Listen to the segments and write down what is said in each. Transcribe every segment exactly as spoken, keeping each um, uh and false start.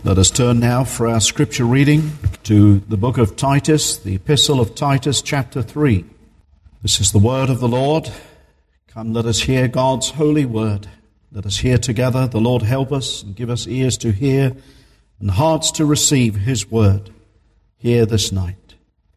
Let us turn now for our scripture reading to the book of Titus, the epistle of Titus, chapter three. This is the word of the Lord. Come, let us hear God's holy word. Let us hear together. The Lord help us and give us ears to hear and hearts to receive his word here this night.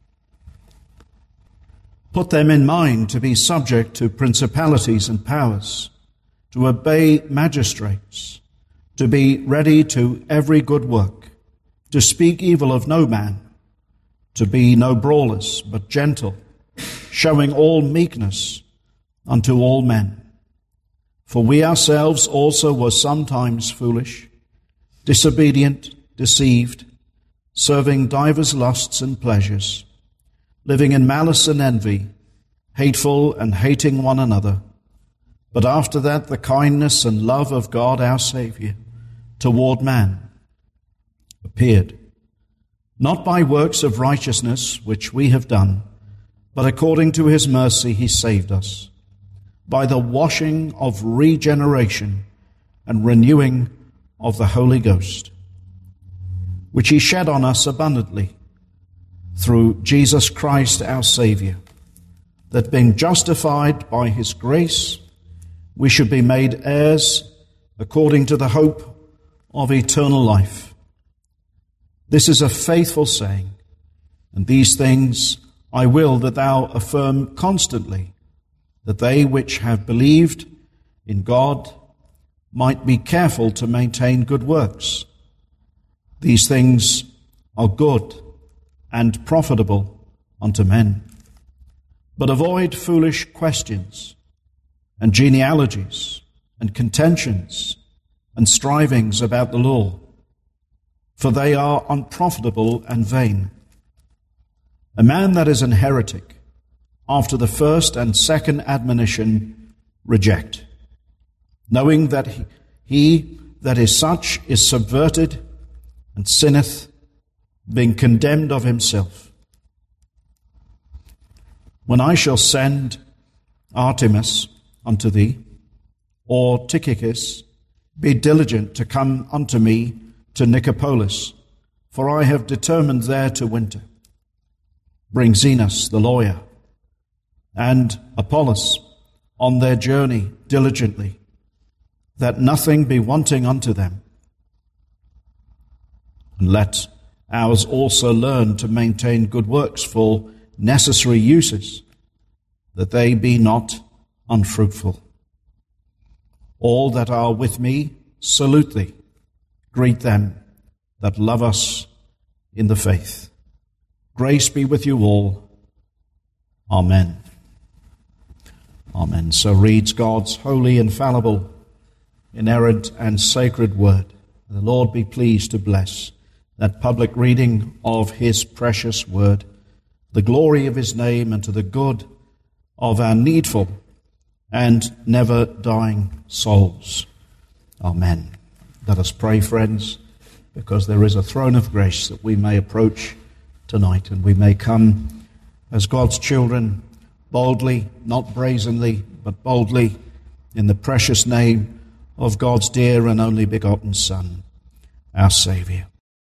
Put them in mind to be subject to principalities and powers, to obey magistrates, to be ready to every good work, to speak evil of no man, to be no brawlers, but gentle, showing all meekness unto all men. For we ourselves also were sometimes foolish, disobedient, deceived, serving divers lusts and pleasures, living in malice and envy, hateful and hating one another. But after that the kindness and love of God our Saviour toward man appeared, not by works of righteousness which we have done, but according to his mercy he saved us, by the washing of regeneration and renewing of the Holy Ghost, which he shed on us abundantly through Jesus Christ our Saviour, that being justified by his grace, we should be made heirs according to the hope of eternal life. This is a faithful saying, and these things I will that thou affirm constantly, that they which have believed in God might be careful to maintain good works. These things are good and profitable unto men. But avoid foolish questions and genealogies and contentions and strivings about the law, for they are unprofitable and vain. A man that is an heretic, after the first and second admonition, reject, knowing that he, he that is such is subverted and sinneth, being condemned of himself. When I shall send Artemas unto thee, or Tychicus, be diligent to come unto me to Nicopolis, for I have determined there to winter. Bring Zenas the lawyer, and Apollos on their journey diligently, that nothing be wanting unto them. And let ours also learn to maintain good works for necessary uses, that they be not unfruitful. All that are with me salute thee. Greet them that love us in the faith. Grace be with you all. Amen. Amen. So reads God's holy, infallible, inerrant, and sacred word. The Lord be pleased to bless that public reading of his precious word, the glory of his name, and to the good of our needful and never dying souls. Amen. Let us pray, friends, because there is a throne of grace that we may approach tonight, and we may come as God's children boldly, not brazenly, but boldly, in the precious name of God's dear and only begotten Son, our Saviour.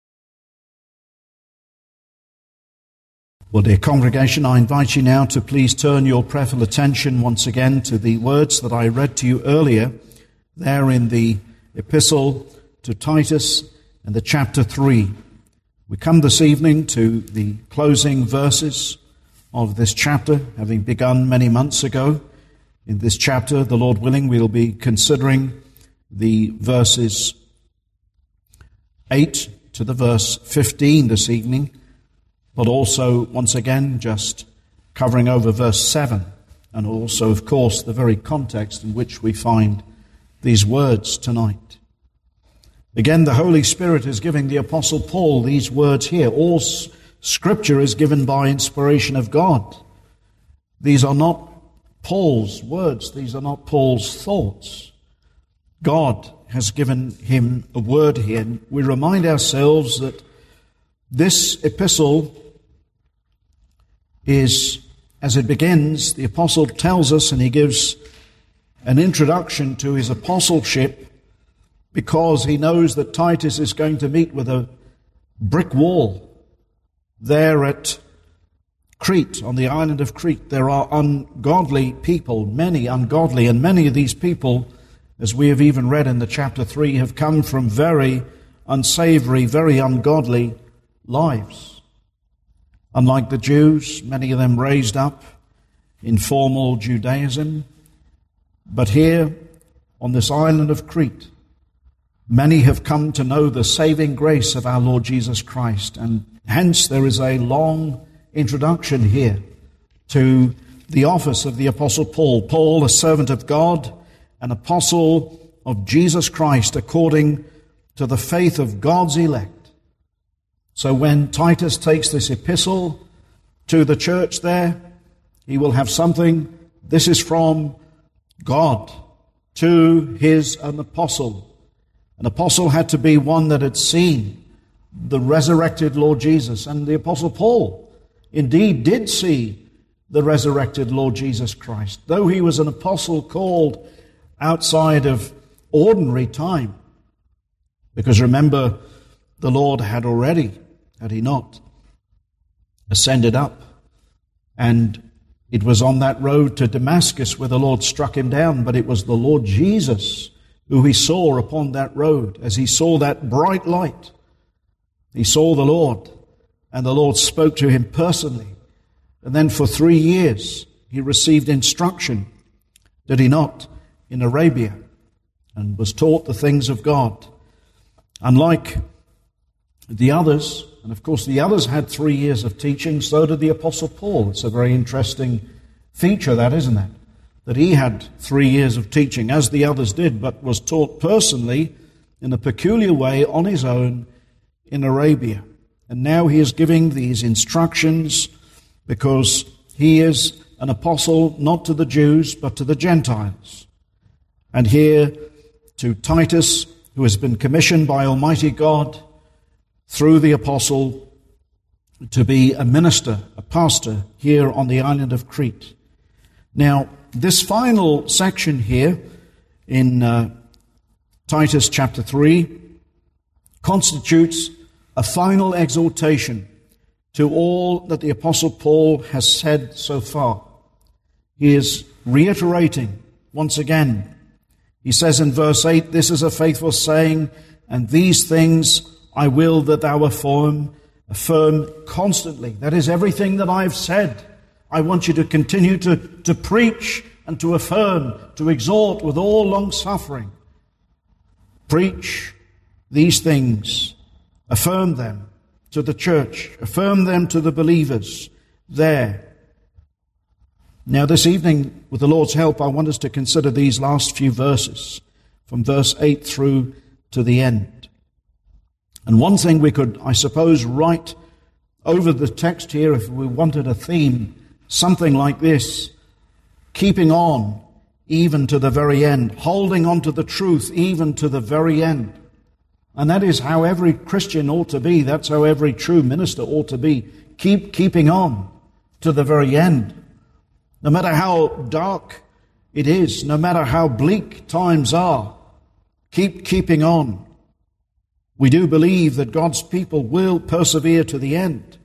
Well, dear congregation, I invite you now to please turn your prayerful attention once again to the words that I read to you earlier, there in the epistle to Titus and the chapter three. We come this evening to the closing verses of this chapter, having begun many months ago. In this chapter, the Lord willing, we'll be considering the verses eight to the verse fifteen this evening, but also, once again, just covering over verse seven, and also, of course, the very context in which we find these words tonight. Again, the Holy Spirit is giving the Apostle Paul these words here. All Scripture is given by inspiration of God. These are not Paul's words. These are not Paul's thoughts. God has given him a word here. And we remind ourselves that this epistle is, as it begins, the apostle tells us, and he gives an introduction to his apostleship because he knows that Titus is going to meet with a brick wall there at Crete, on the island of Crete. There are ungodly people, many ungodly, and many of these people, as we have even read in the chapter three, have come from very unsavory, very ungodly lives. Unlike the Jews, many of them raised up in formal Judaism, but here on this island of Crete, many have come to know the saving grace of our Lord Jesus Christ, and hence there is a long introduction here to the office of the Apostle Paul. Paul, a servant of God, an apostle of Jesus Christ according to the faith of God's elect. So when Titus takes this epistle to the church there, he will have something. This is from God to his an apostle. An apostle had to be one that had seen the resurrected Lord Jesus. And the Apostle Paul indeed did see the resurrected Lord Jesus Christ. Though he was an apostle called outside of ordinary time. Because remember, the Lord had already, had he not, ascended up. And it was on that road to Damascus where the Lord struck him down. But it was the Lord Jesus who he saw upon that road. As he saw that bright light, he saw the Lord. And the Lord spoke to him personally. And then for three years he received instruction, did he not, in Arabia, and was taught the things of God. Unlike the others, and of course the others had three years of teaching, so did the Apostle Paul. It's a very interesting feature, that, isn't it? That he had three years of teaching, as the others did, but was taught personally in a peculiar way on his own in Arabia. And now he is giving these instructions because he is an apostle not to the Jews but to the Gentiles. And here to Titus, who has been commissioned by Almighty God through the apostle to be a minister, a pastor here on the island of Crete. Now, this final section here in uh, Titus chapter three constitutes a final exhortation to all that the Apostle Paul has said so far. He is reiterating once again. He says in verse eight, "This is a faithful saying, and these things I will that thou affirm, affirm constantly." That is everything that I've said. I want you to continue to, to preach and to affirm, to exhort with all long suffering. Preach these things. Affirm them to the church. Affirm them to the believers there. Now this evening, with the Lord's help, I want us to consider these last few verses from verse eight through to the end. And one thing we could, I suppose, write over the text here if we wanted a theme, something like this: keeping on even to the very end, holding on to the truth even to the very end. And that is how every Christian ought to be. That's how every true minister ought to be. Keep keeping on to the very end. No matter how dark it is, no matter how bleak times are, keep keeping on. We do believe that God's people will persevere to the end.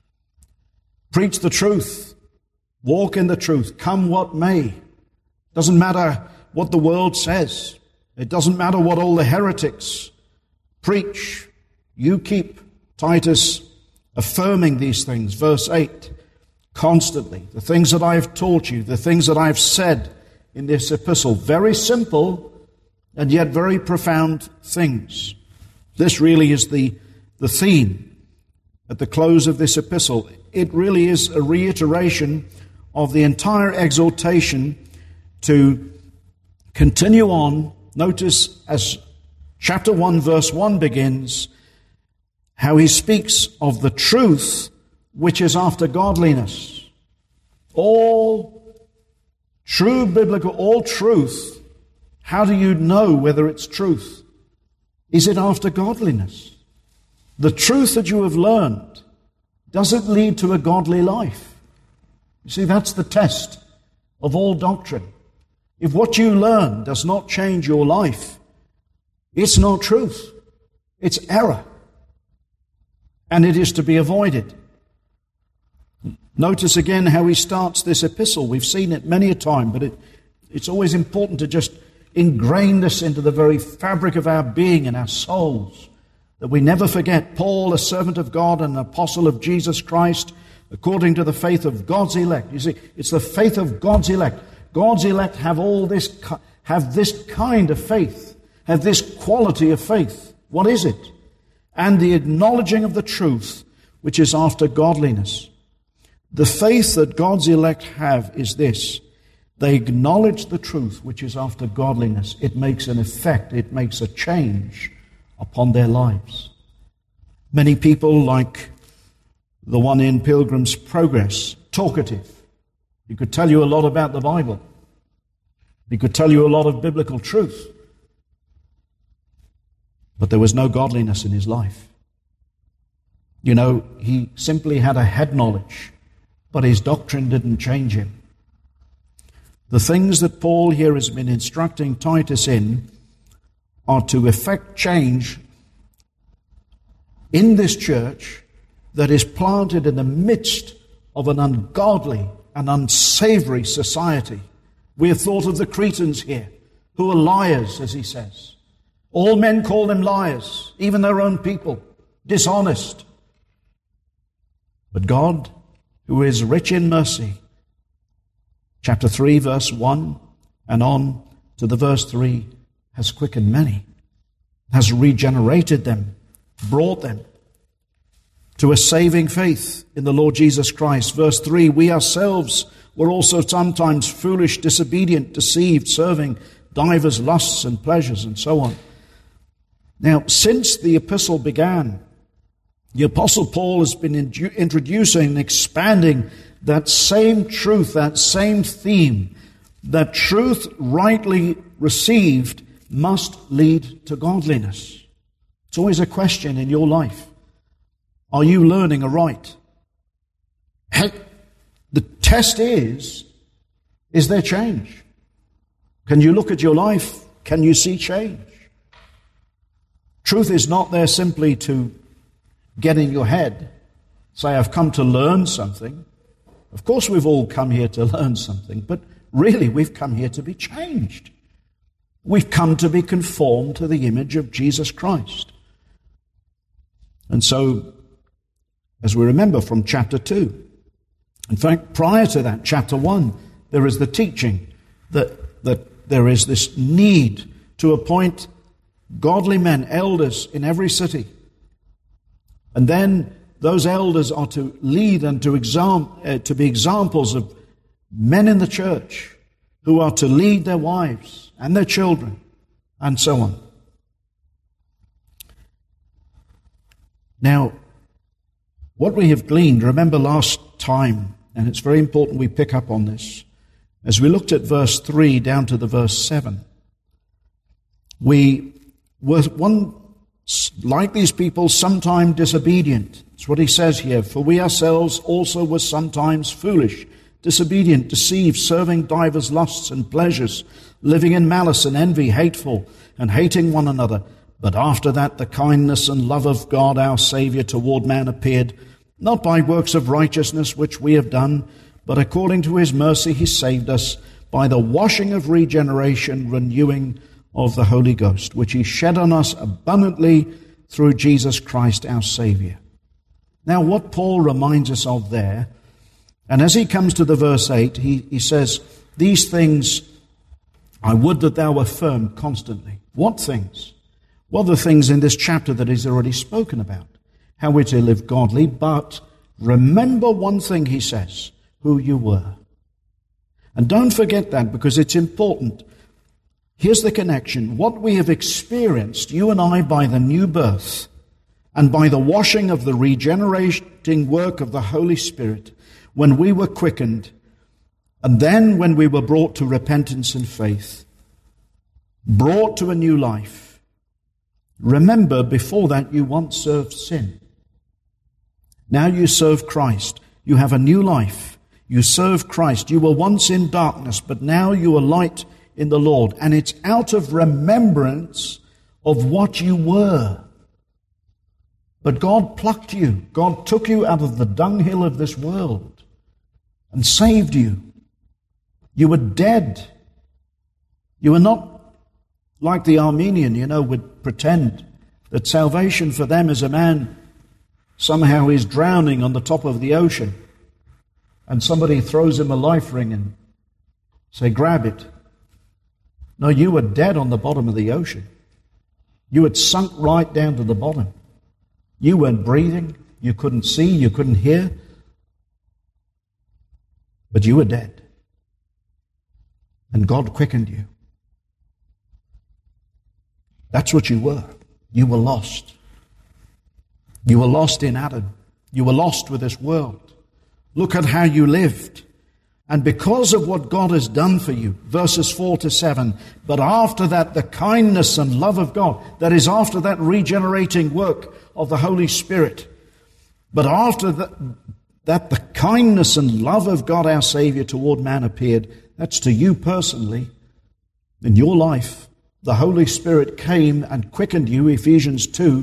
Preach the truth. Walk in the truth. Come what may. Doesn't matter what the world says. It doesn't matter what all the heretics preach. You keep, Titus, affirming these things. Verse eight, constantly. The things that I have taught you, the things that I have said in this epistle. Very simple and yet very profound things. This really is the, the theme at the close of this epistle. It really is a reiteration of the entire exhortation to continue on. Notice as chapter one, verse one begins, how he speaks of the truth which is after godliness. All true biblical, all truth, how do you know whether it's truth? Is it after godliness? The truth that you have learned, does it lead to a godly life? You see, that's the test of all doctrine. If what you learn does not change your life, It's not truth. It's error. And it is to be avoided. Notice again how he starts this epistle. We've seen it many a time, but it, it's always important to just ingrain this into the very fabric of our being and our souls, that we never forget Paul, a servant of God and an apostle of Jesus Christ, according to the faith of God's elect. You see, it's the faith of God's elect. God's elect have all this, have this kind of faith, have this quality of faith. What is it? And the acknowledging of the truth, which is after godliness. The faith that God's elect have is this: they acknowledge the truth, which is after godliness. It makes an effect, it makes a change upon their lives. Many people, like the one in Pilgrim's Progress, talkative. He could tell you a lot about the Bible. He could tell you a lot of biblical truth. But there was no godliness in his life. You know, he simply had a head knowledge, but his doctrine didn't change him. The things that Paul here has been instructing Titus in are to effect change in this church that is planted in the midst of an ungodly and unsavory society. We have thought of the Cretans here, who are liars, as he says. All men call them liars, even their own people, dishonest. But God, who is rich in mercy, chapter three, verse one, and on to the verse three, has quickened many, has regenerated them, brought them to a saving faith in the Lord Jesus Christ. Verse three, we ourselves were also sometimes foolish, disobedient, deceived, serving divers lusts and pleasures, and so on. Now, since the epistle began, the Apostle Paul has been in- introducing and expanding that same truth, that same theme, that truth rightly received must lead to godliness. It's always a question in your life. Are you learning aright? Heck, the test is, is there change? Can you look at your life? Can you see change? Truth is not there simply to get in your head, say, I've come to learn something. Of course we've all come here to learn something, but really we've come here to be changed. We've come to be conformed to the image of Jesus Christ. And so, as we remember from chapter two, in fact, prior to that, chapter one, there is the teaching that, that there is this need to appoint godly men, elders in every city. And then those elders are to lead and to, exam, uh, to be examples of men in the church who are to lead their wives and their children, and so on. Now, what we have gleaned, remember last time, and it's very important we pick up on this, as we looked at verse three down to the verse seven, we were one, like these people, sometime disobedient. That's what he says here. For we ourselves also were sometimes foolish, disobedient, deceived, serving divers lusts and pleasures, living in malice and envy, hateful, and hating one another. But after that the kindness and love of God our Saviour toward man appeared, not by works of righteousness which we have done, but according to his mercy he saved us by the washing of regeneration, renewing of the Holy Ghost, which he shed on us abundantly through Jesus Christ our Saviour. Now what Paul reminds us of there, and as he comes to the verse eight, he, he says, these things I would that thou affirm constantly. What things? Well, the things in this chapter that he's already spoken about. How we're to live godly, but remember one thing, he says, who you were. And don't forget that, because it's important. Here's the connection. What we have experienced, you and I, by the new birth and by the washing of the regenerating work of the Holy Spirit, when we were quickened, and then when we were brought to repentance and faith, brought to a new life. Remember, before that you once served sin. Now you serve Christ. You have a new life. You serve Christ. You were once in darkness, but now you are light in the Lord. And it's out of remembrance of what you were. But God plucked you. God took you out of the dunghill of this world and saved you. You were dead. You were not like the Armenian, you know, would pretend that salvation for them is a man somehow is drowning on the top of the ocean and somebody throws him a life ring and say, grab it. No, you were dead on the bottom of the ocean. You had sunk right down to the bottom. You weren't breathing. You couldn't see. You couldn't hear. But you were dead. And God quickened you. That's what you were. You were lost. You were lost in Adam. You were lost with this world. Look at how you lived. And because of what God has done for you, verses four to seven, but after that the kindness and love of God, that is after that regenerating work of the Holy Spirit, but after that, that the kindness and love of God our Savior toward man appeared, that's to you personally, in your life, the Holy Spirit came and quickened you, Ephesians two,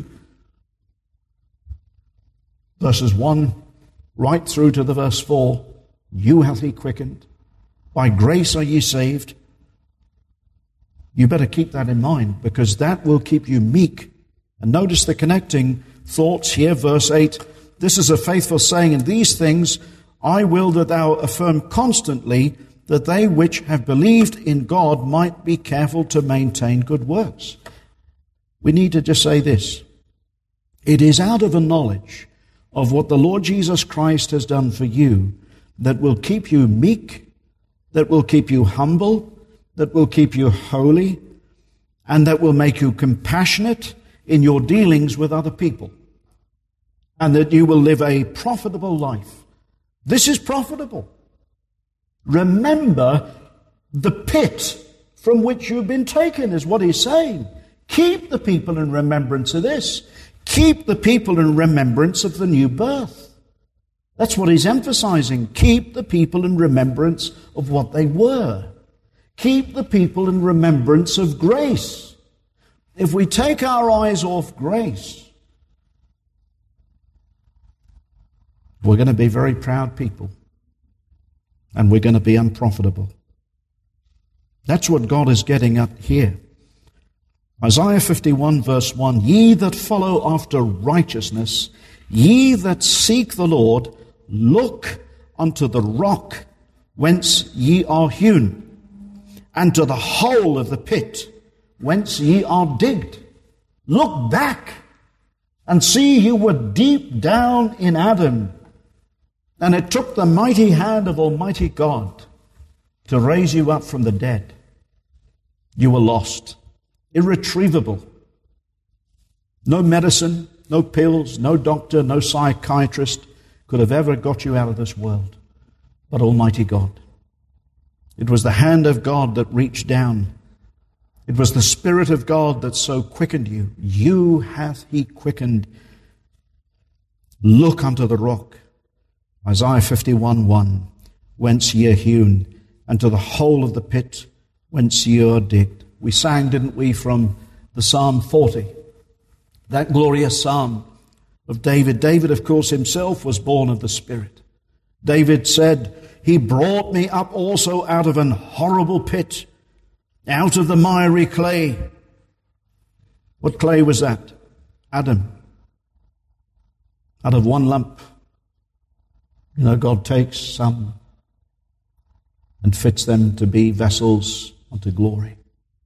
verses one right through to the verse four. You hath he quickened. By grace are ye saved. You better keep that in mind, because that will keep you meek. And notice the connecting thoughts here, verse eight. This is a faithful saying, and these things I will that thou affirm constantly, that they which have believed in God might be careful to maintain good works. We need to just say this. It is out of a knowledge of what the Lord Jesus Christ has done for you that will keep you meek, that will keep you humble, that will keep you holy, and that will make you compassionate in your dealings with other people, and that you will live a profitable life. This is profitable. Remember the pit from which you've been taken, is what he's saying. Keep the people in remembrance of this. Keep the people in remembrance of the new birth. That's what he's emphasizing. Keep the people in remembrance of what they were. Keep the people in remembrance of grace. If we take our eyes off grace, we're going to be very proud people, and we're going to be unprofitable. That's what God is getting at here. Isaiah fifty-one verse one, ye that follow after righteousness, ye that seek the Lord, look unto the rock whence ye are hewn, and to the hole of the pit whence ye are digged. Look back and see you were deep down in Adam, and it took the mighty hand of Almighty God to raise you up from the dead. You were lost, irretrievable. No medicine, no pills, no doctor, no psychiatrist could have ever got you out of this world, but Almighty God. It was the hand of God that reached down. It was the Spirit of God that so quickened you. You hath he quickened. Look unto the rock. Isaiah fifty-one one, whence ye are hewn, and to the hole of the pit whence ye are digged. We sang, didn't we, from the Psalm forty, that glorious psalm of David. David, of course, himself was born of the Spirit. David said, he brought me up also out of an horrible pit, out of the miry clay. What clay was that? Adam. Out of one lump. You know, God takes some and fits them to be vessels unto glory.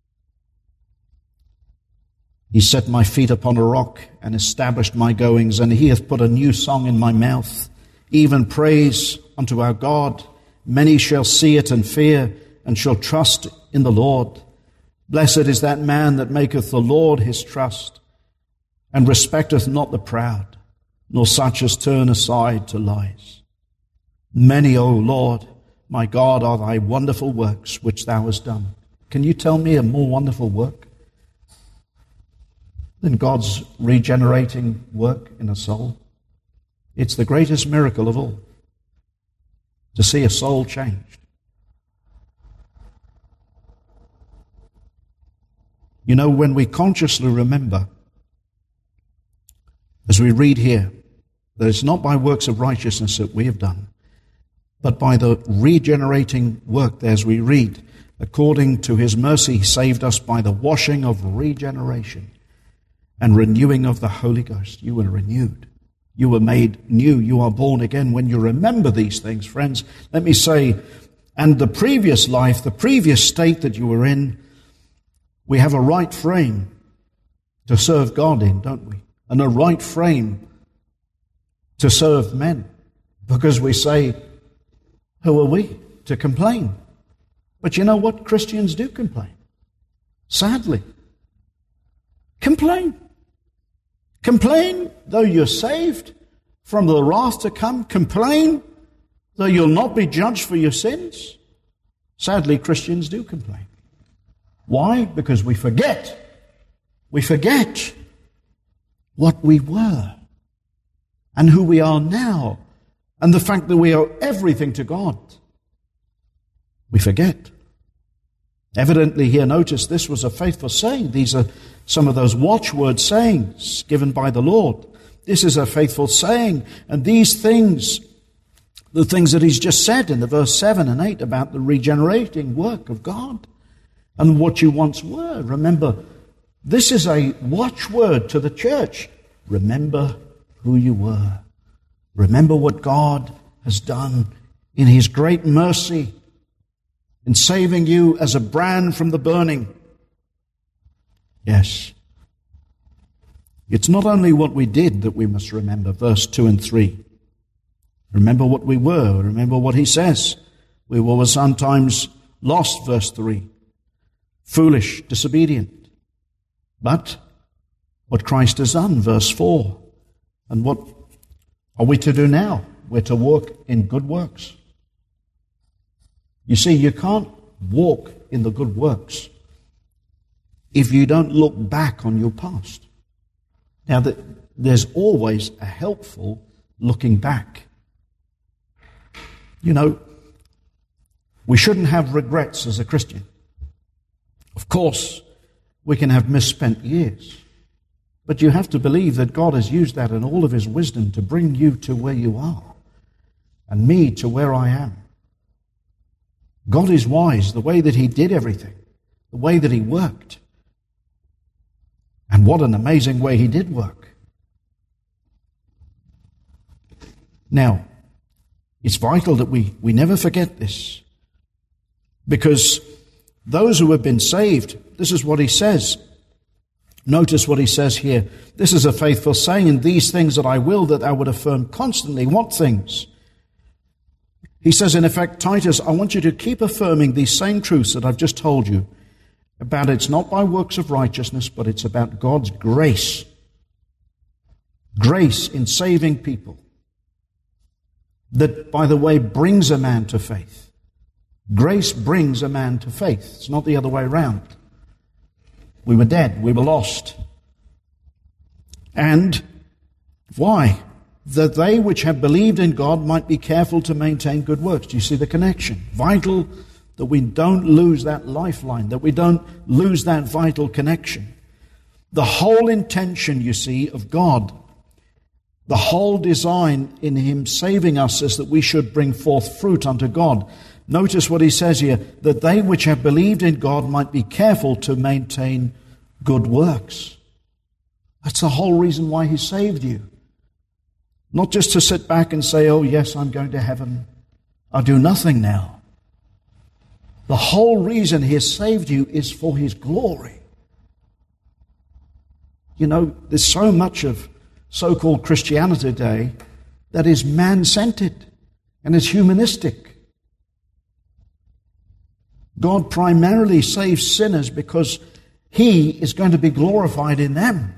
He set my feet upon a rock and established my goings, and he hath put a new song in my mouth, even praise unto our God. Many shall see it and fear, and shall trust in the Lord. Blessed is that man that maketh the Lord his trust, and respecteth not the proud, nor such as turn aside to lies. Many, O Lord, my God, are thy wonderful works which thou hast done. Can you tell me a more wonderful work than God's regenerating work in a soul? It's the greatest miracle of all, to see a soul changed. You know, when we consciously remember, as we read here, that it's not by works of righteousness that we have done, but by the regenerating work, as we read, according to his mercy, he saved us by the washing of regeneration and renewing of the Holy Ghost. You were renewed. You were made new. You are born again. When you remember these things, friends, let me say, and the previous life, the previous state that you were in, we have a right frame to serve God in, don't we? And a right frame to serve men. Because we say, who are we to complain? But you know what? Christians do complain. Sadly. Complain. Complain though you're saved from the wrath to come. Complain though you'll not be judged for your sins. Sadly, Christians do complain. Why? Because we forget. We forget what we were and who we are now and the fact that we owe everything to God. We forget. Evidently here, notice this was a faithful saying. These are some of those watchword sayings given by the Lord. This is a faithful saying. And these things, the things that he's just said in the verse seven and eight about the regenerating work of God and what you once were. Remember, this is a watchword to the church. Remember who you were. Remember what God has done in his great mercy in saving you as a brand from the burning. Yes. It's not only what we did that we must remember, verse two and three. Remember what we were. Remember what he says. We were sometimes lost, verse three. Foolish, disobedient. But what Christ has done, verse four. And what are we to do now? We're to walk in good works. You see, you can't walk in the good works if you don't look back on your past. Now, there's always a helpful looking back. You know, we shouldn't have regrets as a Christian. Of course, we can have misspent years. But you have to believe that God has used that in all of his wisdom to bring you to where you are and me to where I am. God is wise, the way that he did everything, the way that he worked. And what an amazing way he did work. Now, it's vital that we, we never forget this. Because those who have been saved, this is what he says. Notice what he says here. This is a faithful saying, and these things that I will, that I would affirm constantly. What things? He says, in effect, Titus, I want you to keep affirming these same truths that I've just told you about it's not by works of righteousness, but it's about God's grace. Grace in saving people. That, by the way, brings a man to faith. Grace brings a man to faith. It's not the other way around. We were dead. We were lost. And why? That they which have believed in God might be careful to maintain good works. Do you see the connection? Vital that we don't lose that lifeline, that we don't lose that vital connection. The whole intention, you see, of God, the whole design in him saving us is that we should bring forth fruit unto God. Notice what he says here, that they which have believed in God might be careful to maintain good works. That's the whole reason why he saved you. Not just to sit back and say, oh yes, I'm going to heaven. I'll do nothing now. The whole reason he has saved you is for his glory. You know, there's so much of so-called Christianity today that is man-centered and is humanistic. God primarily saves sinners because he is going to be glorified in them.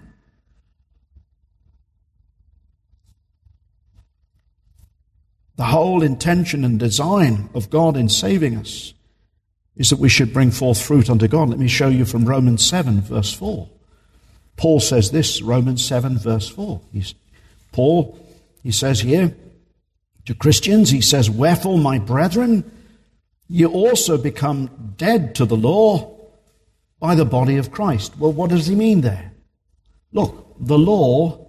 The whole intention and design of God in saving us is that we should bring forth fruit unto God. Let me show you from Romans seven, verse four. Paul says this, Romans seven, verse four. He's, Paul, he says here to Christians, he says, wherefore, my brethren, you also become dead to the law by the body of Christ. Well, what does he mean there? Look, the law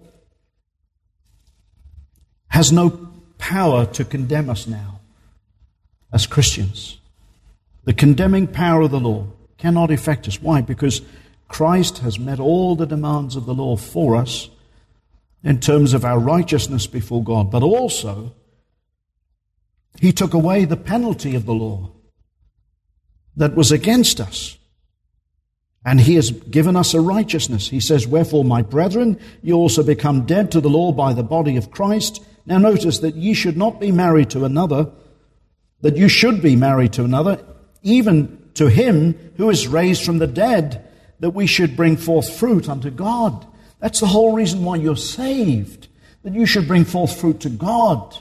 has no power to condemn us now as Christians. The condemning power of the law cannot affect us. Why? Because Christ has met all the demands of the law for us in terms of our righteousness before God, but also he took away the penalty of the law that was against us. And he has given us a righteousness. He says, wherefore, my brethren, you also become dead to the law by the body of Christ. Now notice that ye should not be married to another, that you should be married to another, even to him who is raised from the dead, that we should bring forth fruit unto God. That's the whole reason why you're saved, that you should bring forth fruit to God.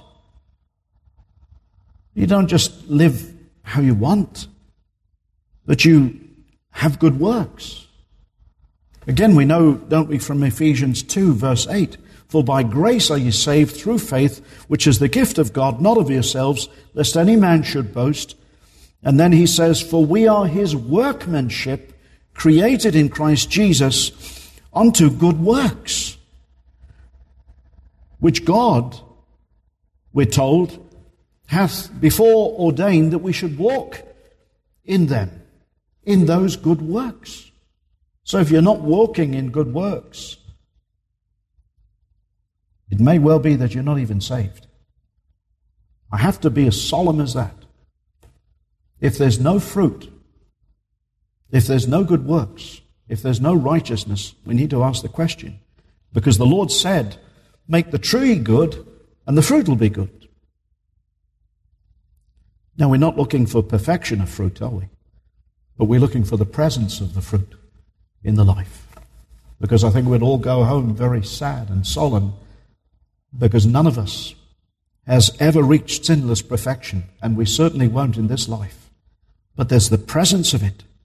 You don't just live how you want, but you have good works. Again, we know, don't we, from Ephesians two, verse eight, for by grace are ye saved through faith, which is the gift of God, not of yourselves, lest any man should boast. And then he says, for we are his workmanship, created in Christ Jesus, unto good works, which God, we're told, hath before ordained that we should walk in them, in those good works. So if you're not walking in good works, it may well be that you're not even saved. I have to be as solemn as that. If there's no fruit, if there's no good works, if there's no righteousness, we need to ask the question. Because the Lord said, make the tree good and the fruit will be good. Now, we're not looking for perfection of fruit, are we? But we're looking for the presence of the fruit in the life. Because I think we'd all go home very sad and solemn, because none of us has ever reached sinless perfection, and we certainly won't in this life. But there's the presence of it.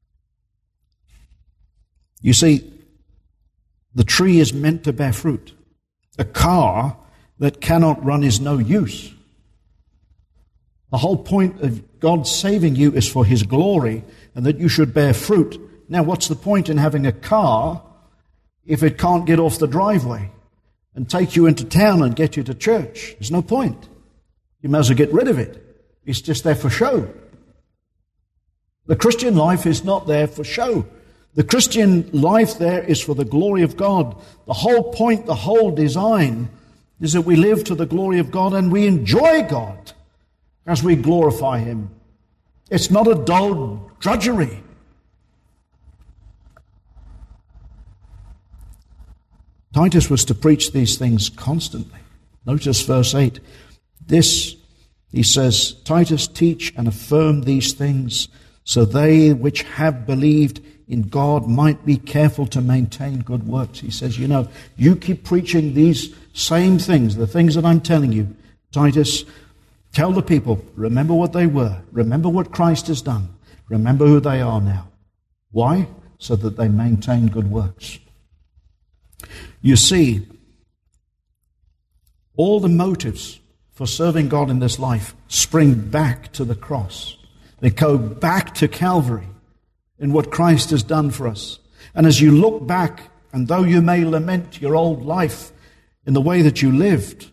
You see, the tree is meant to bear fruit. A car that cannot run is no use. The whole point of God saving you is for his glory, and that you should bear fruit. Now, what's the point in having a car if it can't get off the driveway and take you into town and get you to church? There's no point. You may as well get rid of it. It's just there for show. The Christian life is not there for show. The Christian life there is for the glory of God. The whole point, the whole design is that we live to the glory of God and we enjoy God as we glorify him. It's not a dull drudgery. Titus was to preach these things constantly. Notice verse eight. This, he says, Titus, teach and affirm these things, so they which have believed in God might be careful to maintain good works. He says, you know, you keep preaching these same things, the things that I'm telling you. Titus, tell the people, remember what they were. Remember what Christ has done. Remember who they are now. Why? So that they maintain good works. You see, all the motives for serving God in this life spring back to the cross. They go back to Calvary in what Christ has done for us. And as you look back, and though you may lament your old life in the way that you lived,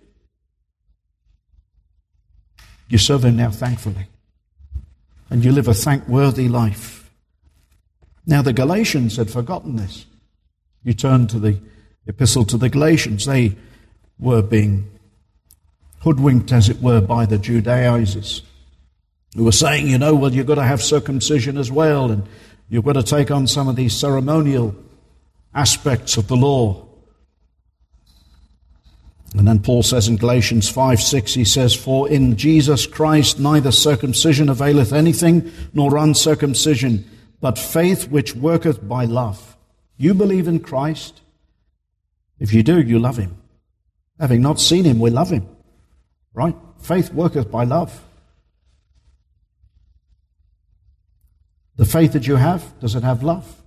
you serve him now thankfully. And you live a thankworthy life. Now the Galatians had forgotten this. You turn to the epistle to the Galatians. They were being hoodwinked, as it were, by the Judaizers, who were saying, you know, well, you've got to have circumcision as well, and you've got to take on some of these ceremonial aspects of the law. And then Paul says in Galatians five six, he says, for in Jesus Christ neither circumcision availeth anything, nor uncircumcision, but faith which worketh by love. You believe in Christ. If you do, you love him. Having not seen him, we love him. Right? Faith worketh by love. The faith that you have, does it have love?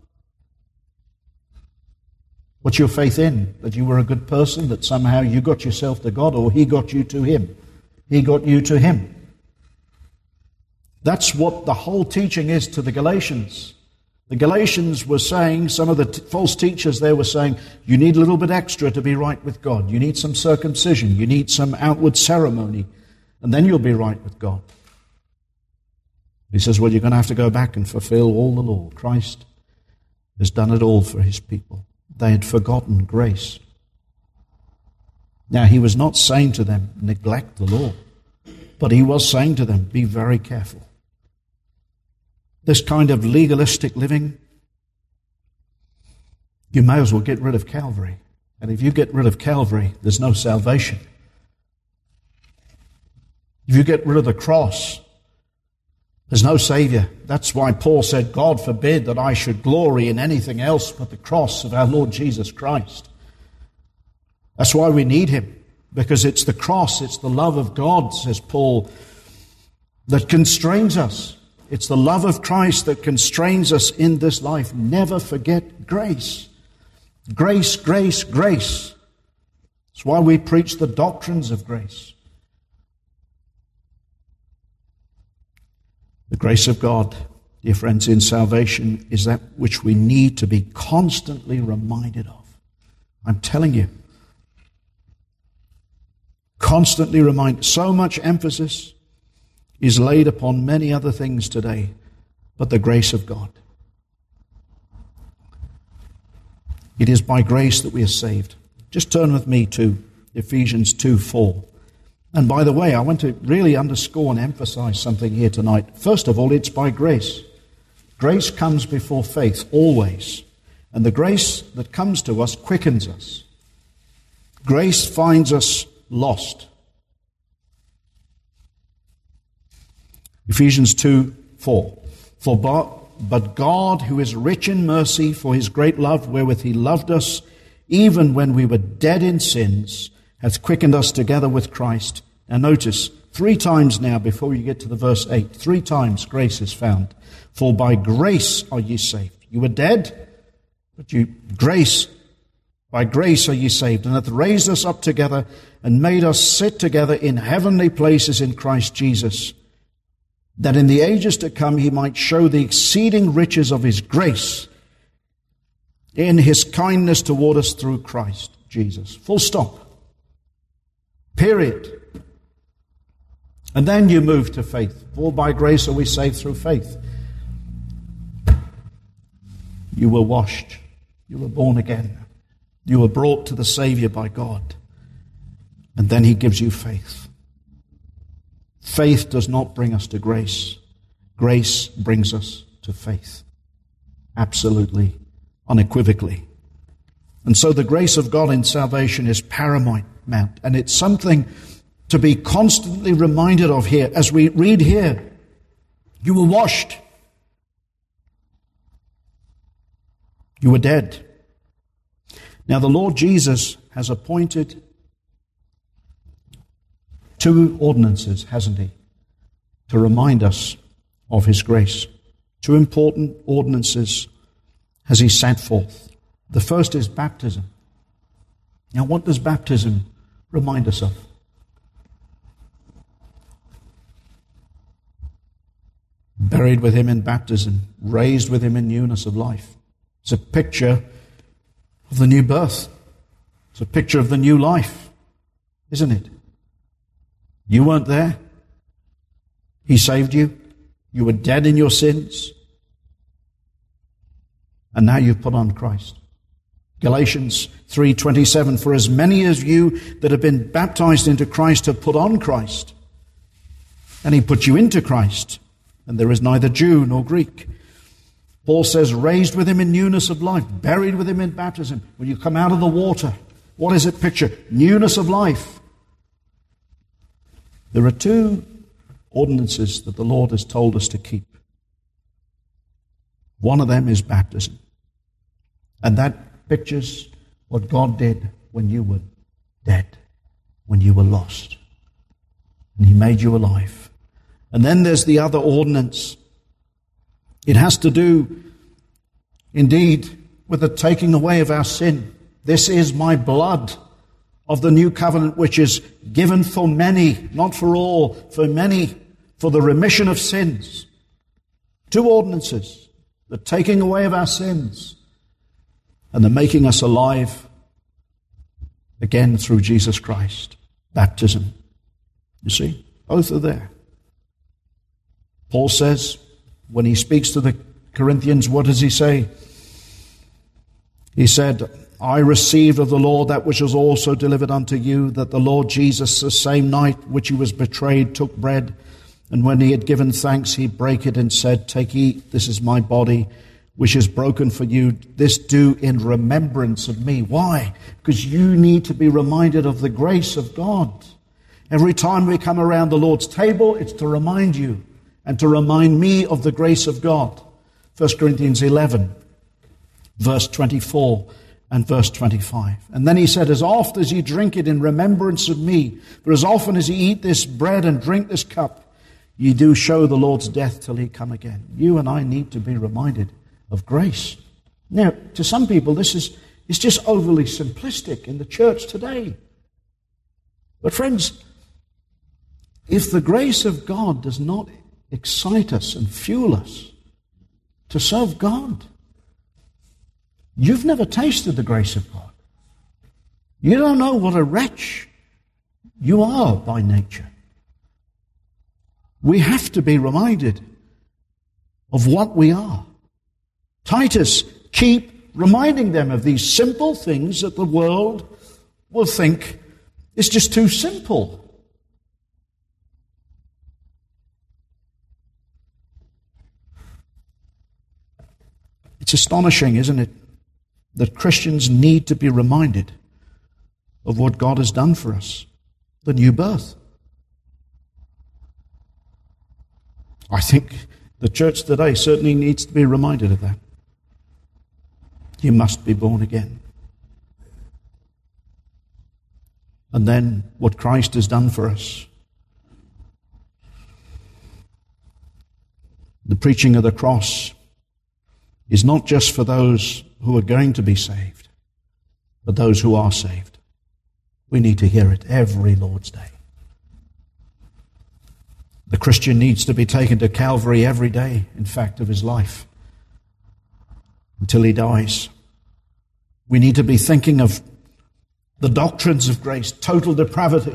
What's your faith in? That you were a good person, that somehow you got yourself to God, or he got you to him? He got you to him. That's what the whole teaching is to the Galatians. The Galatians were saying, some of the t- false teachers there were saying, you need a little bit extra to be right with God. You need some circumcision. You need some outward ceremony. And then you'll be right with God. He says, well, you're going to have to go back and fulfill all the law. Christ has done it all for his people. They had forgotten grace. Now, he was not saying to them, neglect the law. But he was saying to them, be very careful. This kind of legalistic living, you may as well get rid of Calvary. And if you get rid of Calvary, there's no salvation. If you get rid of the cross, there's no Savior. That's why Paul said, God forbid that I should glory in anything else but the cross of our Lord Jesus Christ. That's why we need him. Because it's the cross, it's the love of God, says Paul, that constrains us. It's the love of Christ that constrains us in this life. Never forget grace. Grace, grace, grace. That's why we preach the doctrines of grace. The grace of God, dear friends, in salvation is that which we need to be constantly reminded of. I'm telling you. Constantly reminded. So much emphasis is laid upon many other things today, but the grace of God. It is by grace that we are saved. Just turn with me to Ephesians two four. And by the way, I want to really underscore and emphasize something here tonight. First of all, it's by grace. Grace comes before faith, always. And the grace that comes to us quickens us. Grace finds us lost. Ephesians two four. For but God, who is rich in mercy, for his great love wherewith he loved us, even when we were dead in sins, hath quickened us together with Christ. Now notice, three times now before you get to the verse eight, three times grace is found. For by grace are ye saved. You were dead, but you grace By grace are ye saved, and hath raised us up together and made us sit together in heavenly places in Christ Jesus, that in the ages to come he might show the exceeding riches of his grace in his kindness toward us through Christ Jesus. Full stop. Period. And then you move to faith. For by grace are we saved through faith. You were washed. You were born again. You were brought to the Savior by God. And then he gives you faith. Faith does not bring us to grace. Grace brings us to faith. Absolutely, unequivocally. And so the grace of God in salvation is paramount. And it's something to be constantly reminded of here. As we read here, you were washed. You were dead. Now the Lord Jesus has appointed two ordinances, hasn't he, to remind us of his grace. Two important ordinances has he set forth. The first is baptism. Now what does baptism remind us of? Buried with him in baptism, raised with him in newness of life. It's a picture of the new birth. It's a picture of the new life, isn't it? You weren't there. He saved you. You were dead in your sins. And now you've put on Christ. Galatians three twenty-seven, for as many as you that have been baptized into Christ have put on Christ. And he put you into Christ. And there is neither Jew nor Greek. Paul says, raised with him in newness of life, buried with him in baptism. When you come out of the water, what is it picture? Newness of life. There are two ordinances that the Lord has told us to keep. One of them is baptism. And that pictures what God did when you were dead, when you were lost. And he made you alive. And then there's the other ordinance. It has to do, indeed, with the taking away of our sin. This is my blood of the new covenant, which is given for many, not for all, for many, for the remission of sins. Two ordinances. the taking away of our sins, and the making us alive again through Jesus Christ. Baptism. You see, both are there. Paul says, when he speaks to the Corinthians, what does he say? He said, I received of the Lord that which was also delivered unto you, that the Lord Jesus, the same night which he was betrayed, took bread, and when he had given thanks, he brake it and said, take, eat, this is my body, which is broken for you. This do in remembrance of me. Why? Because you need to be reminded of the grace of God. Every time we come around the Lord's table, it's to remind you and to remind me of the grace of God. First Corinthians eleven, verse twenty-four and verse twenty-five. And then he said, as oft as ye drink it in remembrance of me, for as often as ye eat this bread and drink this cup, ye do show the Lord's death till he come again. You and I need to be reminded of grace. Now, to some people, this is it's just overly simplistic in the church today. But friends, if the grace of God does not excite us and fuel us to serve God, you've never tasted the grace of God. You don't know what a wretch you are by nature. We have to be reminded of what we are. Titus, keep reminding them of these simple things that the world will think is just too simple. It's astonishing, isn't it, that Christians need to be reminded of what God has done for us, the new birth. I think the church today certainly needs to be reminded of that. You must be born again. And then what Christ has done for us. The preaching of the cross is not just for those who are going to be saved, but those who are saved. We need to hear it every Lord's Day. The Christian needs to be taken to Calvary every day, in fact, of his life, until he dies. We need to be thinking of the doctrines of grace, total depravity.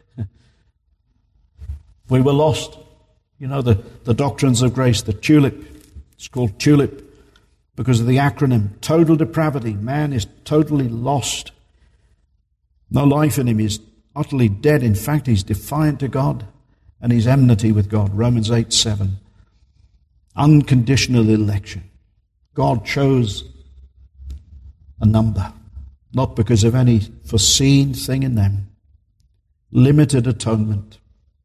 We were lost. You know, the, the doctrines of grace, the TULIP. It's called TULIP because of the acronym. Total depravity. Man is totally lost. No life in him. He's utterly dead. In fact, he's defiant to God and he's enmity with God. Romans eight seven. Unconditional election. God chose a number, not because of any foreseen thing in them. Limited atonement.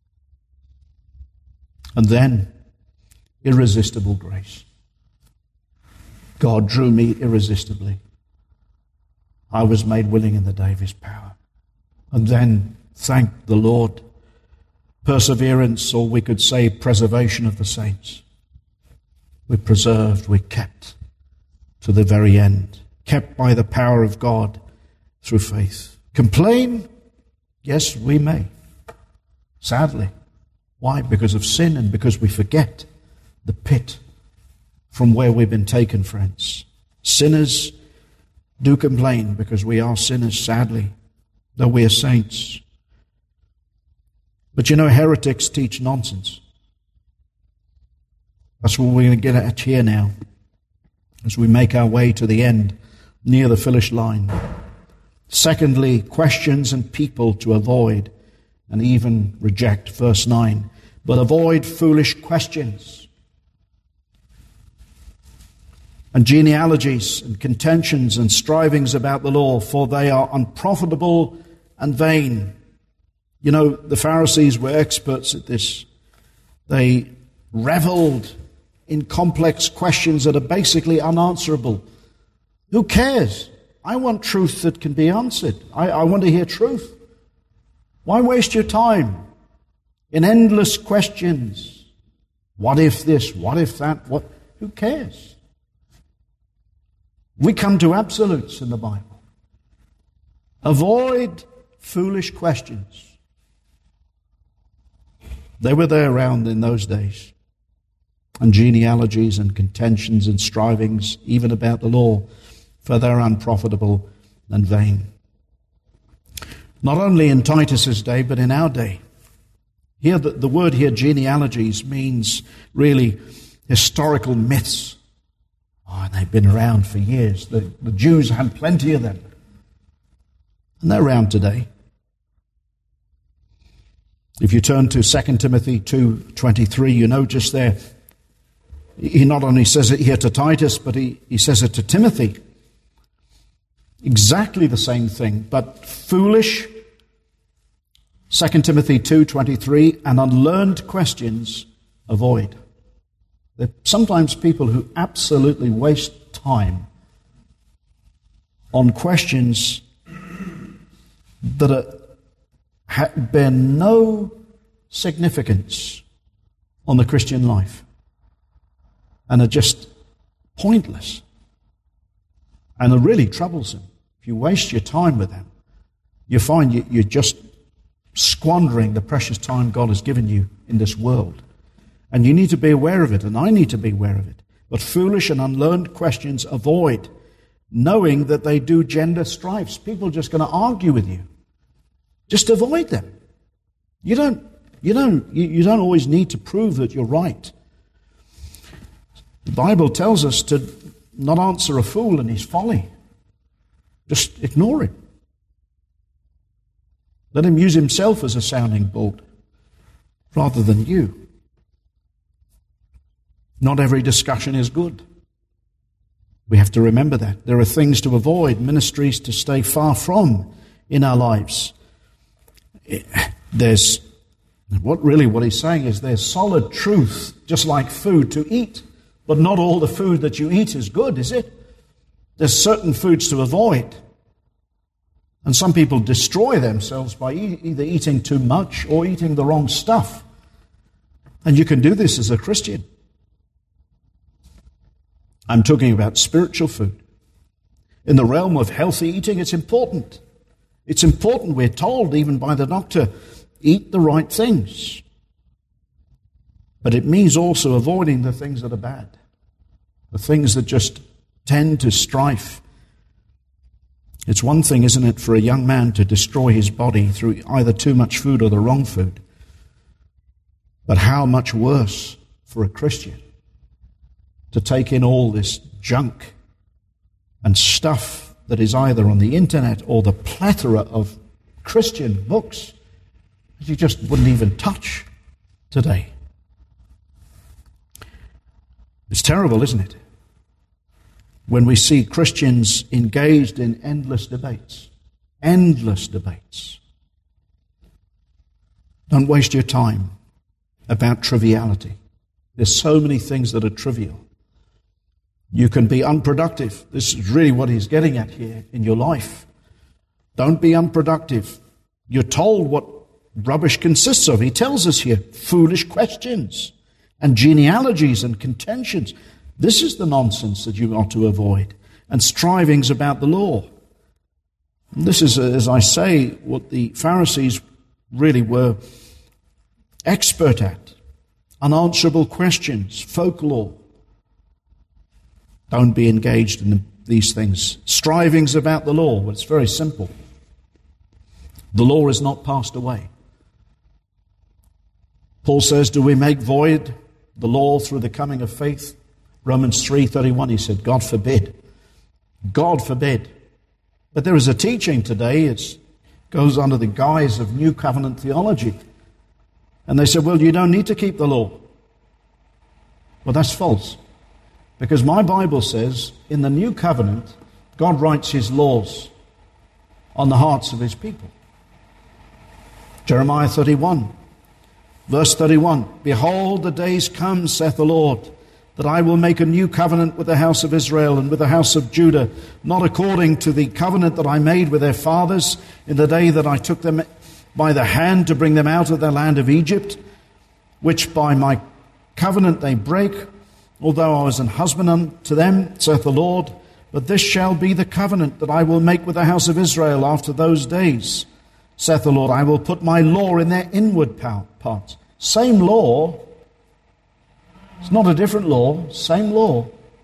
And then, irresistible grace. God drew me irresistibly. I was made willing in the day of his power. And then, thank the Lord, perseverance, or we could say preservation of the saints. We're preserved, we're kept to the very end. Kept by the power of God through faith. Complain? Yes, we may. Sadly. Why? Because of sin and because we forget the pit from where we've been taken, friends. Sinners do complain because we are sinners, sadly, though we are saints. But you know, heretics teach nonsense. That's what we're going to get at here now as we make our way to the end, near the finish line. Secondly, questions and people to avoid and even reject. Verse nine. But avoid foolish questions and genealogies and contentions and strivings about the law, for they are unprofitable and vain. You know, the Pharisees were experts at this. They reveled in complex questions that are basically unanswerable. Who cares? I want truth that can be answered. I, I want to hear truth. Why waste your time in endless questions? What if this? What if that? What? Who cares? We come to absolutes in the Bible. Avoid foolish questions. They were there around in those days. and genealogies and contentions and strivings, even about the law, for they're unprofitable and vain. Not only in Titus's day, but in our day. Here, the, the word here, genealogies, means really historical myths. Oh, and they've been around for years. The, the Jews had plenty of them. And they're around today. If you turn to Second Timothy two twenty-three, you notice there, he not only says it here to Titus, but he, he says it to Timothy. Exactly the same thing, but foolish, Second Timothy two twenty-three, and unlearned questions avoid. There are sometimes people who absolutely waste time on questions that are, ha, bear no significance on the Christian life and are just pointless and are really troublesome. If you waste your time with them, you find you, you're just squandering the precious time God has given you in this world. And you need to be aware of it, and I need to be aware of it. But foolish and unlearned questions avoid, knowing that they do gender strifes. People are just going to argue with you. Just avoid them. You don't, you don't, you, you don't always need to prove that you're right. The Bible tells us to not answer a fool in his folly. Just ignore him. Let him use himself as a sounding board rather than you. Not every discussion is good. We have to remember that. There are things to avoid, ministries to stay far from in our lives. There's, what really what he's saying is there's solid truth, just like food, to eat. But not all the food that you eat is good, is it? There's certain foods to avoid. And some people destroy themselves by e- either eating too much or eating the wrong stuff. And you can do this as a Christian. I'm talking about spiritual food. In the realm of healthy eating, it's important. It's important, we're told, even by the doctor, eat the right things. But it means also avoiding the things that are bad, the things that just tend to strife. It's one thing, isn't it, for a young man to destroy his body through either too much food or the wrong food. But how much worse for a Christian to take in all this junk and stuff that is either on the internet or the plethora of Christian books that you just wouldn't even touch today. It's terrible, isn't it? When we see Christians engaged in endless debates. Endless debates. Don't waste your time about triviality. There's so many things that are trivial. You can be unproductive. This is really what he's getting at here in your life. Don't be unproductive. You're told what rubbish consists of. He tells us here, foolish questions and genealogies and contentions. This is the nonsense that you ought to avoid. And strivings about the law. And this is, as I say, what the Pharisees really were expert at. Unanswerable questions, folklore. Don't be engaged in these things. Strivings about the law. Well, it's very simple. The law is not passed away. Paul says, do we make void the law through the coming of faith? Romans three thirty-one, he said, God forbid. God forbid. But there is a teaching today, it goes under the guise of New Covenant theology. And they said, well, you don't need to keep the law. Well, that's false. Because my Bible says, in the New Covenant, God writes his laws on the hearts of his people. Jeremiah thirty-one, verse thirty-one, behold, the days come, saith the Lord, that I will make a new covenant with the house of Israel and with the house of Judah, not according to the covenant that I made with their fathers in the day that I took them by the hand to bring them out of the land of Egypt, which by my covenant they break, although I was an husband unto them, saith the Lord. But this shall be the covenant that I will make with the house of Israel after those days, saith the Lord. I will put my law in their inward parts. Same law, It's not a different law, same law.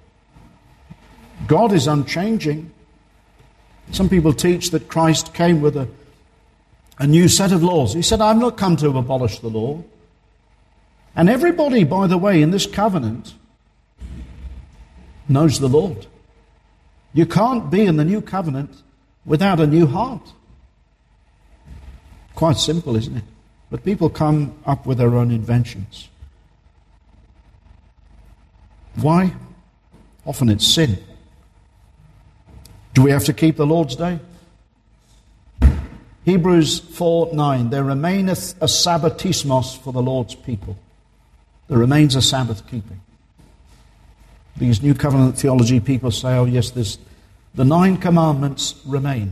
God is unchanging. Some people teach that Christ came with a, a new set of laws. He said, I've not come to abolish the law. And everybody, by the way, in this covenant knows the Lord. You can't be in the new covenant without a new heart. Quite simple, isn't it? But people come up with their own inventions. Why? Often it's sin. Do we have to keep the Lord's Day? Hebrews four nine, there remaineth a sabbatismos for the Lord's people. There remains a Sabbath keeping. These New Covenant theology people say, oh yes, this, the nine commandments remain.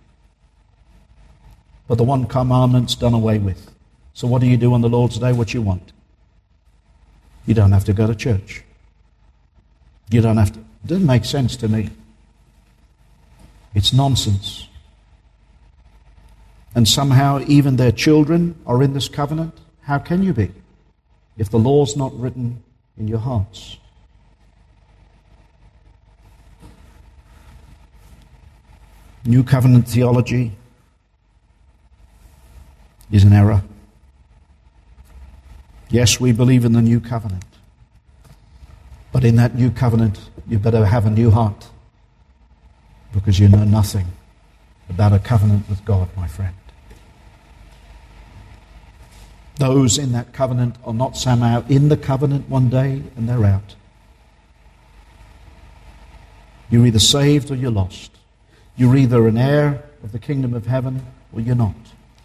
But the one commandment's done away with. So what do you do on the Lord's Day? What you want. You don't have to go to church. You don't have to. It doesn't make sense to me. It's nonsense. And somehow even their children are in this covenant. How can you be if the law's not written in your hearts? New covenant theology is an error. Yes, we believe in the new covenant. But in that new covenant, you better have a new heart. Because you know nothing about a covenant with God, my friend. Those in that covenant are not somehow in the covenant one day and they're out. You're either saved or you're lost. You're either an heir of the kingdom of heaven or you're not.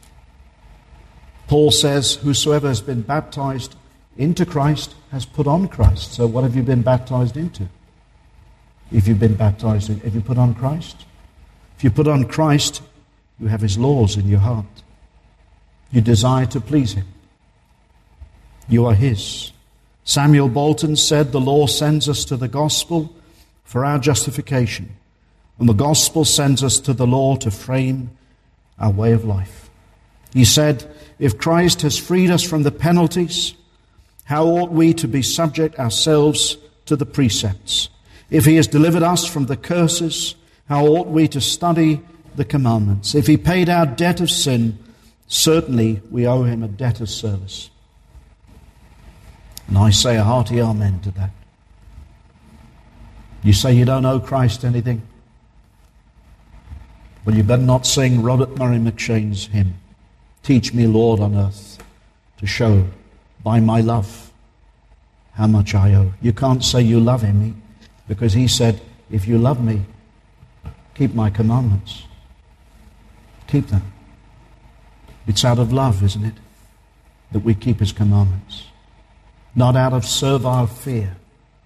Paul says, whosoever has been baptized into Christ has put on Christ. So what have you been baptized into? If you've been baptized, have you put on Christ? If you put on Christ, you have his laws in your heart. You desire to please him. You are his. Samuel Bolton said, the law sends us to the gospel for our justification, and the gospel sends us to the law to frame our way of life. He said, if Christ has freed us from the penalties, how ought we to be subject ourselves to the precepts? If he has delivered us from the curses, how ought we to study the commandments? If he paid our debt of sin, certainly we owe him a debt of service. And I say a hearty amen to that. You say you don't owe Christ anything? Well, you better not sing Robert Murray McShane's hymn, Teach me, Lord, on earth, to show by my love how much I owe. You can't say you love him, because he said, if you love me, keep my commandments. Keep them. It's out of love, isn't it, that we keep his commandments. Not out of servile fear.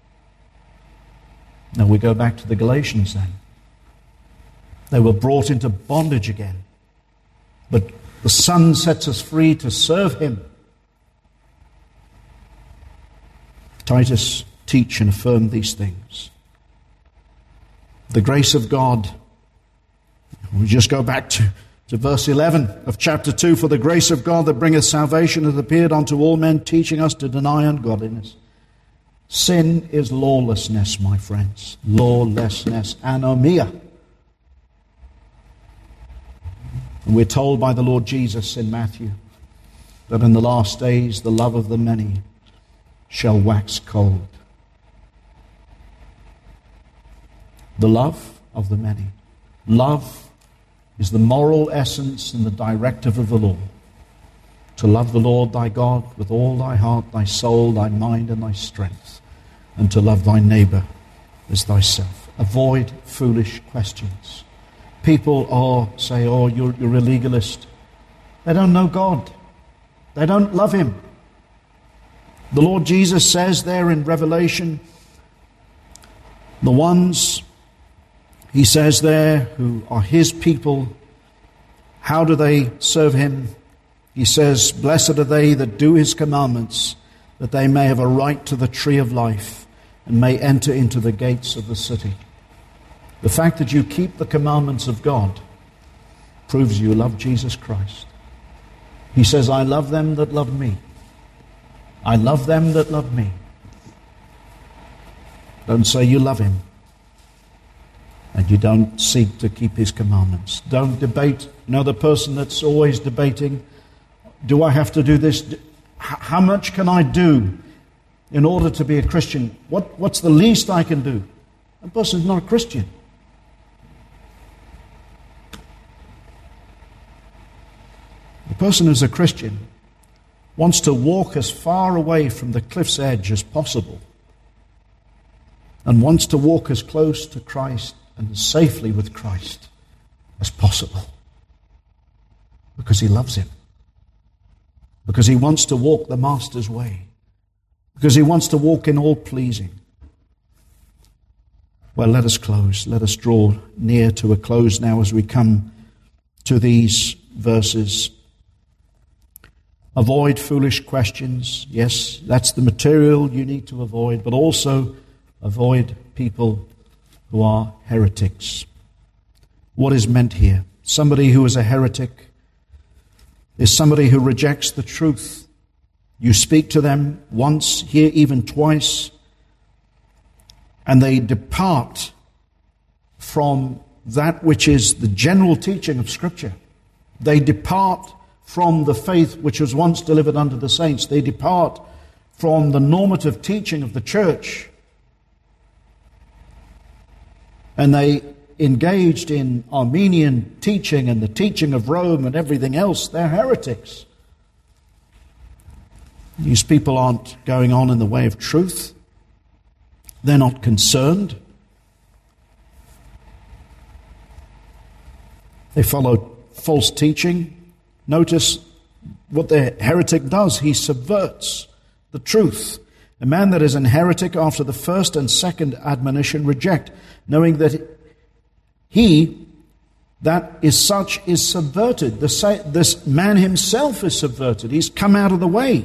Now we go back to the Galatians then. They were brought into bondage again. But the Son sets us free to serve him. Titus, teach and affirm these things. The grace of God. We just go back to, to verse eleven of chapter two. For the grace of God that bringeth salvation hath appeared unto all men, teaching us to deny ungodliness. Sin is lawlessness, my friends. Lawlessness, anomia. And we're told by the Lord Jesus in Matthew that in the last days the love of the many shall wax cold. The love of the many. Love is the moral essence and the directive of the law. To love the Lord thy God with all thy heart, thy soul, thy mind, and thy strength. And to love thy neighbor as thyself. Avoid foolish questions. People are say, oh, you're, you're a legalist. They don't know God. They don't love him. The Lord Jesus says there in Revelation, the ones, he says there, who are his people, how do they serve him? He says, blessed are they that do his commandments, that they may have a right to the tree of life and may enter into the gates of the city. The fact that you keep the commandments of God proves you love Jesus Christ. He says, I love them that love me. I love them that love me. Don't say you love him and you don't seek to keep his commandments. Don't debate. You know, the person that's always debating, do I have to do this? How much can I do in order to be a Christian? What, what's the least I can do? That person is not a Christian. The person who's a Christian wants to walk as far away from the cliff's edge as possible and wants to walk as close to Christ and as safely with Christ as possible because he loves him, because he wants to walk the Master's way, because he wants to walk in all pleasing. Well, let us close. Let us draw near to a close now as we come to these verses. Avoid foolish questions. Yes, that's the material you need to avoid, but also avoid people who are heretics. What is meant here? Somebody who is a heretic is somebody who rejects the truth. You speak to them once, here even twice, and they depart from that which is the general teaching of Scripture. They depart from the faith which was once delivered unto the saints. They depart from the normative teaching of the church. And they engaged in Armenian teaching and the teaching of Rome and everything else. They're heretics. These people aren't going on in the way of truth. They're not concerned. They follow false teaching. Notice what the heretic does. He subverts the truth. A man that is an heretic after the first and second admonition reject, knowing that he that is such is subverted. The, this man himself is subverted. He's come out of the way.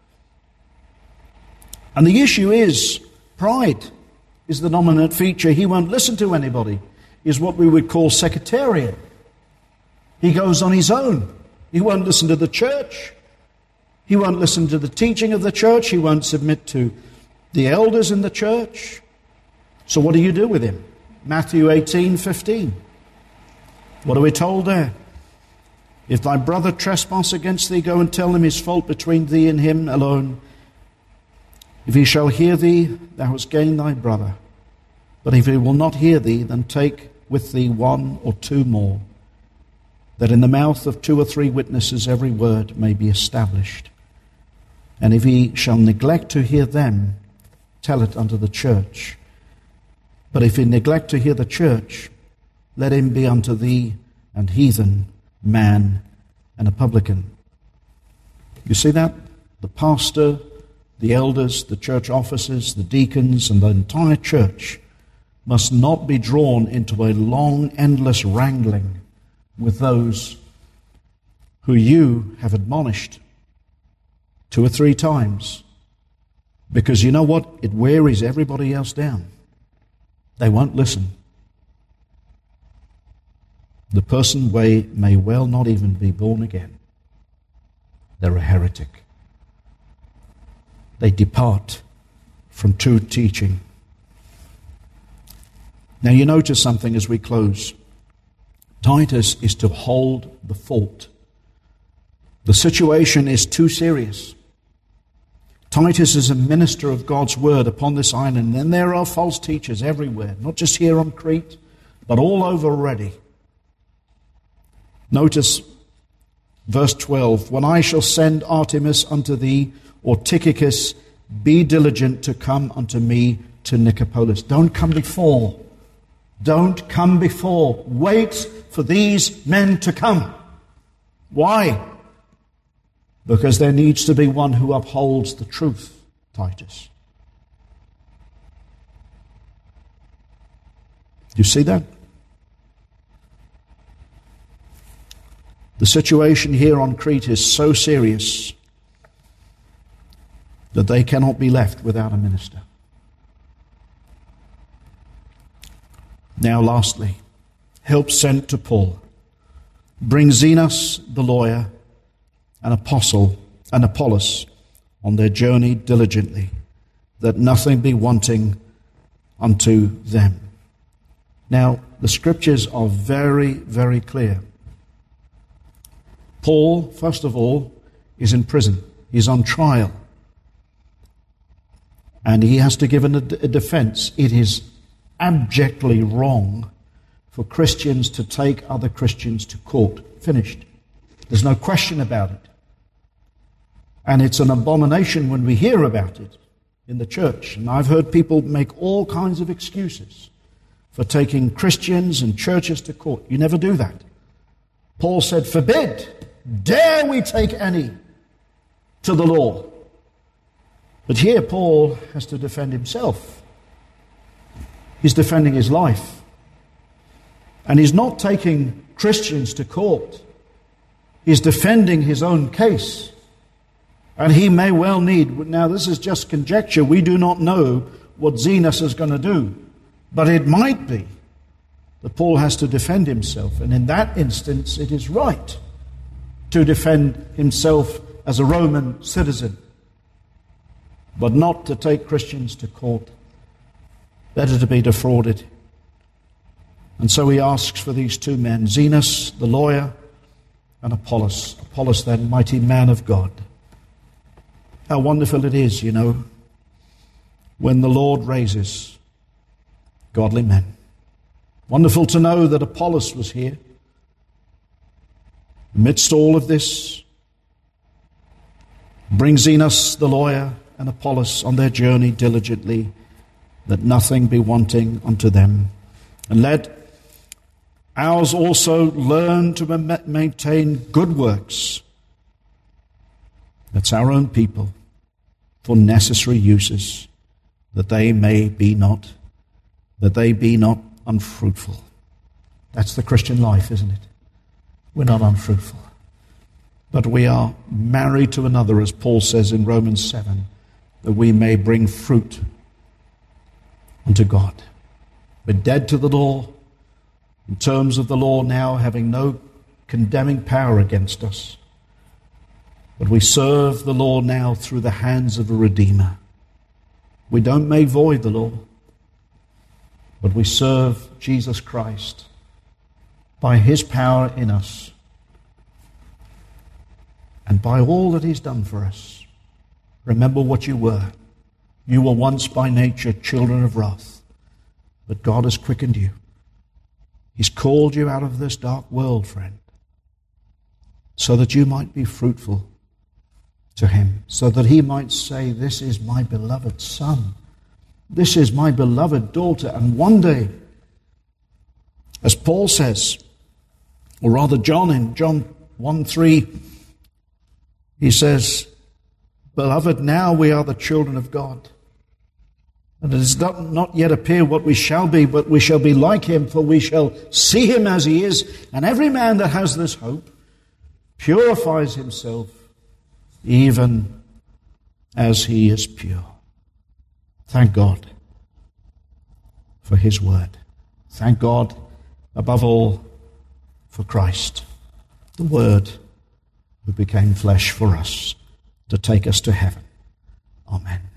And the issue is pride is the dominant feature. He won't listen to anybody. He's what we would call sectarian. He goes on his own. He won't listen to the church. He won't listen to the teaching of the church. He won't submit to the elders in the church. So what do you do with him? Matthew eighteen fifteen. What are we told there? If thy brother trespass against thee, go and tell him his fault between thee and him alone. If he shall hear thee, thou hast gained thy brother. But if he will not hear thee, then take with thee one or two more, that in the mouth of two or three witnesses every word may be established. And if he shall neglect to hear them, tell it unto the church. But if he neglect to hear the church, let him be unto thee an heathen man and a publican. You see that? The pastor, the elders, the church officers, the deacons, and the entire church must not be drawn into a long, endless wrangling with those who you have admonished two or three times. Because you know what? It wearies everybody else down. They won't listen. The person may, may well not even be born again. They're a heretic. They depart from true teaching. Now you notice something as we close. Titus is to hold the fort. The situation is too serious. Titus is a minister of God's word upon this island, and there are false teachers everywhere, not just here on Crete, but all over already. Notice verse twelve, when I shall send Artemis unto thee, or Tychicus, be diligent to come unto me to Nicopolis. Don't come before. Don't come before. Wait for these men to come. Why? Because there needs to be one who upholds the truth, Titus. Do you see that? The situation here on Crete is so serious that they cannot be left without a minister. Now, lastly, help sent to Paul. Bring Zenas, the lawyer, an apostle, and Apollos on their journey diligently, that nothing be wanting unto them. Now, the scriptures are very, very clear. Paul, first of all, is in prison. He's on trial. And he has to give a, a defense. It is abjectly wrong for Christians to take other Christians to court. Finished. There's no question about it. And it's an abomination when we hear about it in the church. And I've heard people make all kinds of excuses for taking Christians and churches to court. You never do that. Paul said, forbid, dare we take any to the law. But here Paul has to defend himself. He's defending his life. And he's not taking Christians to court. He's defending his own case. And he may well need, now this is just conjecture, we do not know what Zenos is going to do. But it might be that Paul has to defend himself. And in that instance, it is right to defend himself as a Roman citizen, but not to take Christians to court. Better to be defrauded. And so he asks for these two men, Zenos, the lawyer, and Apollos. Apollos, that mighty man of God. How wonderful it is, you know, when the Lord raises godly men. Wonderful to know that Apollos was here. Amidst all of this, bring Zenos, the lawyer, and Apollos on their journey diligently, that nothing be wanting unto them. And let ours also learn to maintain good works. That's our own people, for necessary uses, that they may be not, that they be not unfruitful. That's the Christian life, isn't it? We're not unfruitful. But we are married to another, as Paul says in Romans seven, that we may bring fruit unto God. We're dead to the law, in terms of the law now having no condemning power against us. But we serve the law now through the hands of a Redeemer. We don't make void the law, but we serve Jesus Christ by his power in us and by all that he's done for us. Remember what you were. You were once by nature children of wrath, but God has quickened you. He's called you out of this dark world, friend, so that you might be fruitful to him, so that he might say, this is my beloved son. This is my beloved daughter. And one day, as Paul says, or rather John in John one three, he says, beloved, now we are the children of God. And it does not, not yet appear what we shall be, but we shall be like him, for we shall see him as he is. And every man that has this hope purifies himself even as he is pure. Thank God for his word. Thank God, above all, for Christ, the word who became flesh for us to take us to heaven. Amen.